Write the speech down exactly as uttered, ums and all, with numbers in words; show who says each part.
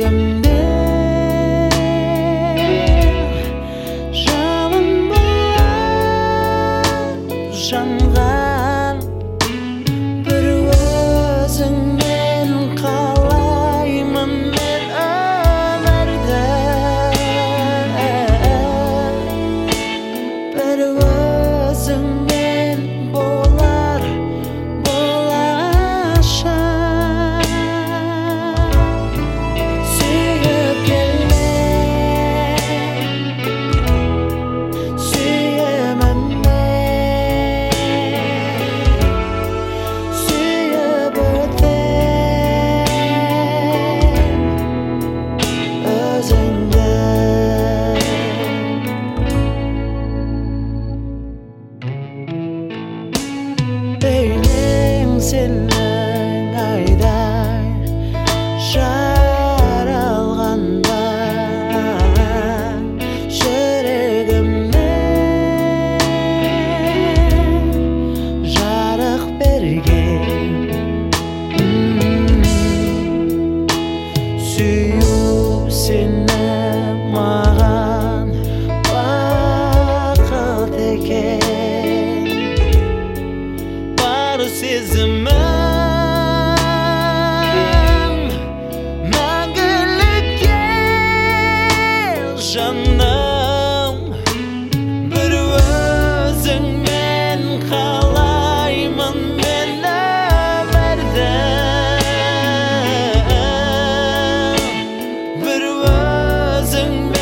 Speaker 1: жүрегімде жалын болып жанған бір өзіңмен қалаймын мен өмірді бір өзіңмен болар болашақ сүйіп келме сүйемін мен сүйіп өтем өзіңді бейнең сенің айдай жаралғанда жүрегіме жарық берген сүю сені маған бақыт екен бар сезімім мәңгілікке жаным бір өзіңмен қалаймын мен өмірді бір өзіңмен